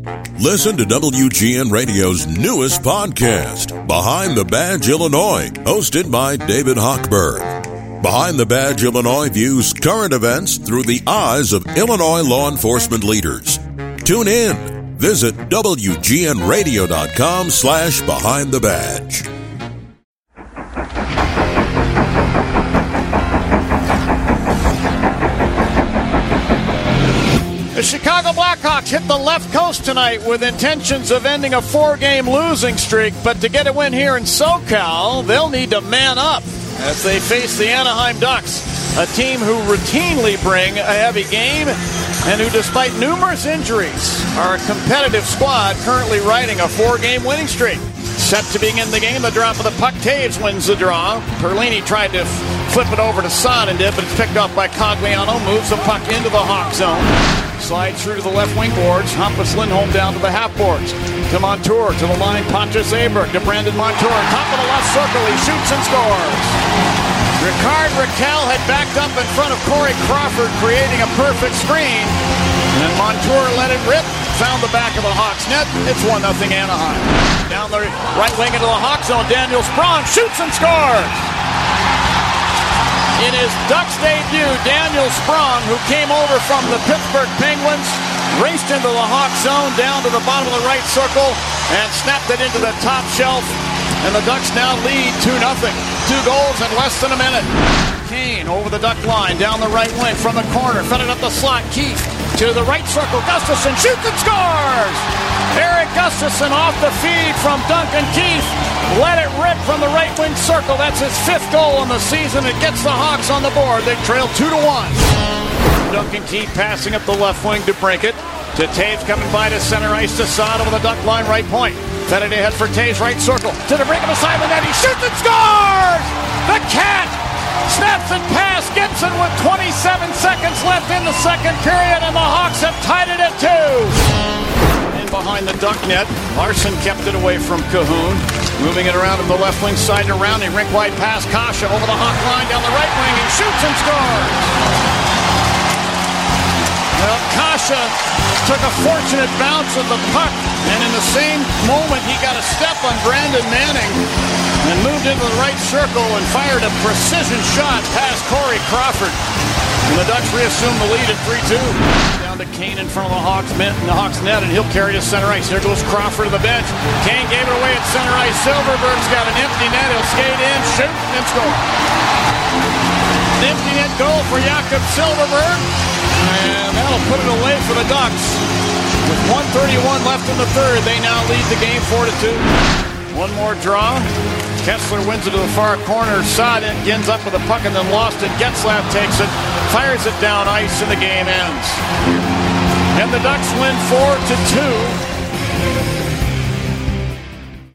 Listen to WGN Radio's newest podcast, Behind the Badge Illinois, hosted by David Hochberg. Behind the Badge Illinois views current events through the eyes of Illinois law enforcement leaders. Tune in. Visit WGNRadio.com/Behind the Badge. The Chicago Blackhawks hit the left coast tonight with intentions of ending a 4-game losing streak, but to get a win here in SoCal, they'll need to man up as they face the Anaheim Ducks, a team who routinely bring a heavy game and who, despite numerous injuries, are a competitive squad currently riding a 4-game winning streak. Set to begin the game, the drop of the puck. Taves wins the draw. Perlini tried to flip it over to Sodin, but it's picked up by Cogliano. Moves the puck into the Hawk zone. Slides through to the left wing boards. Hampus Lindholm down to the half boards. To Montour, to the line, Pontus Aberg, to Brandon Montour. Top of the left circle, he shoots and scores. Ricard Raquel had backed up in front of Corey Crawford, creating a perfect screen. And Montour let it rip, found the back of the Hawks net. It's 1-0 Anaheim. Down the right wing into the Hawk zone, Daniel Sprong shoots and scores. In his Ducks debut, Daniel Sprong, who came over from the Pittsburgh Penguins, raced into the Hawk zone, down to the bottom of the right circle, and snapped it into the top shelf. And the Ducks now lead 2-0. 2 goals in less than a minute. Kane over the Duck line, down the right wing from the corner, fed it up the slot. Keith to the right circle. Gustafsson shoots and scores! Eric Gustafsson off the feed from Duncan Keith. Let it rip from the right wing circle. That's his 5th goal in the season. It gets the Hawks on the board. They trail 2-1. Duncan Keith passing up the left wing to Brinkett. To Taves coming by to center ice to Saad over the Duck line right point. Fed it ahead for Taves right circle. To the brink of beside the net. He shoots and scores! The Cat snaps it past Gibson with 27 seconds left in the second period, and the Hawks have tied it at 2. In behind the Duck net, Larson kept it away from Cahoon. Moving it around to the left wing side and around. A rink wide pass. Kasha over the Hawk line down the right wing. He shoots and scores. Well, Kasha took a fortunate bounce of the puck, and in the same moment he got a step on Brandon Manning and moved into the right circle and fired a precision shot past Corey Crawford. And the Ducks reassume the lead at 3-2. Down to Kane in front of the Hawks net, and he'll carry to center ice. There goes Crawford to the bench. Kane gave it away at center ice. Silverberg's got an empty net. He'll skate in, shoot, and score. An empty net goal for Jakob Silverberg. And that'll put it away for the Ducks. With 1:31 left in the third, they now lead the game 4-2. One more draw. Kessler wins it to the far corner. Saad ends up with the puck and then lost it. Getzlaf takes it, fires it down ice, and the game ends. And the Ducks win 4-2.